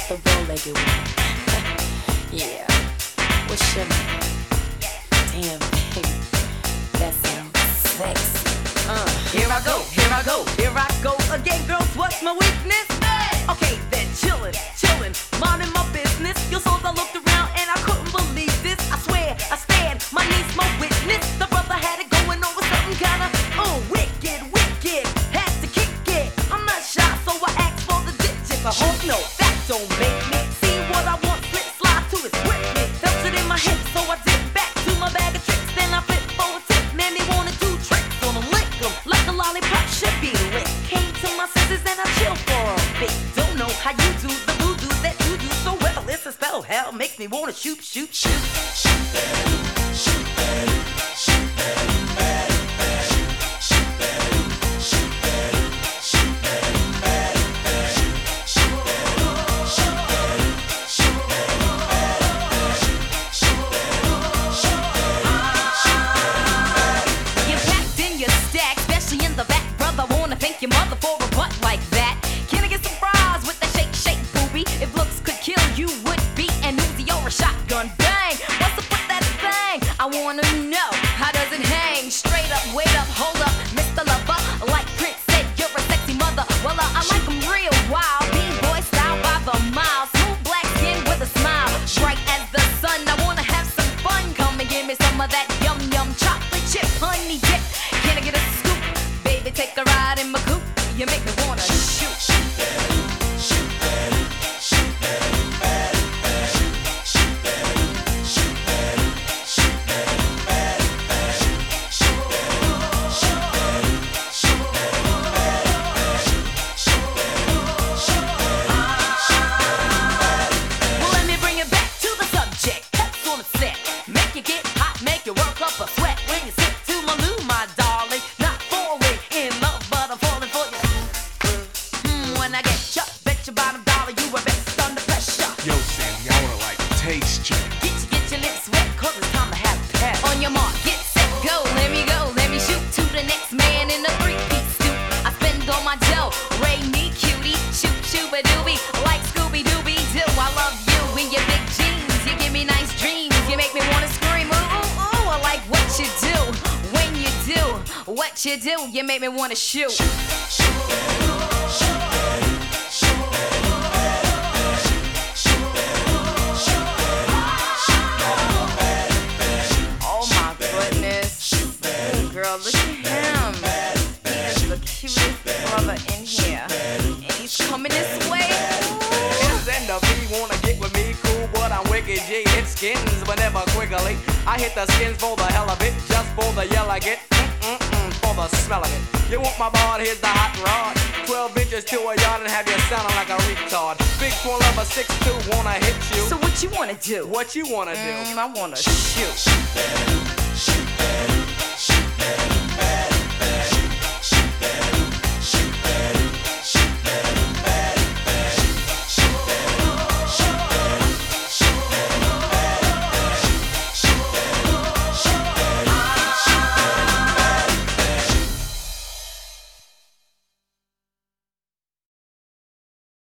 the bow-legged one. Yeah, what's your name? Damn, baby, that sounds sexy. Here I go, here I go, here I go again, girls. What's my weakness? Okay, then chillin', chillin', minding my business. Your souls, I looked around and I couldn't believe this. I swear, I stand, my niece, my witness. The brother had it going on with something kinda, wicked, wicked. Had to kick it. I'm not shy, so I asked for the digits. I hope no, that don't make me see what I want. Slip, slide to it, grip me. Felt it in my hips, so I dip back to my bag of tricks. Then I flip for a tip. Man, they wanna do tricks on them, lick them like a lollipop should be licked. Came to my senses and I chill for a bit. Don't know how you do the voodoo that you do so well. It's a spell, hell makes me wanna shoot, shoot, shoot. Shoot that, shoot that, shoot that. Your mother for a butt like that. Can I get some fries with that shake, shake, booby? If looks could kill, you would be an Uzi or a shotgun. Bang! What's up with that thing? I wanna know, how does it hang? Straight up, wait up, hold up, Mr. Lover. Like Prince said, you're a sexy mother. Well, I like 'em real wild. B-boy style by the mile. Smooth black skin with a smile. Bright as the sun. I wanna have some fun. Come and give me some of that yum yum chocolate chip honey dip. Can I get a scoop? Baby, take a ride in my coupe. You make me wanna shoot. Shoot that, shoot that, shoot that, shoot that, shoot that, shoot that, shoot that, shoot that. Well, let me bring it back to the subject. That's on the set. Make you get hot, make you work up a sweat when you sit to my loo, my darling. Not falling in love, but I'm falling for you. When I get shut, bet your bottom dollar you were best under pressure. Yo, Sandy, I wanna like taste you. Get your lips wet, cause it's time to have a pet. On your mark, get set, go, let me shoot to the next man in a three-piece suit. I spend all my dough, Ray me cutie, shoot, shooba-dooby, like Scooby-Dooby-Doo. I love you in your big jeans, you give me nice dreams, you make me wanna scream, ooh, ooh, ooh. I like what you do, when you do, what you do, you make me wanna shoot. Oh my goodness. Girl, look at him. He is the cutest brother in here. And he's coming this way. It's in the V, wanna get with me, cool, but I'm wicked G. Hit skins, but never quickly. I hit the skins for the hell of it, just for the yell I get. For the smell of it. You want my bod, here's the hot rod. 12 inches to a yard and have you sounding like a retard. Big twin lover 6'2", wanna hit you. So what you wanna do? What you wanna do? I wanna shoot.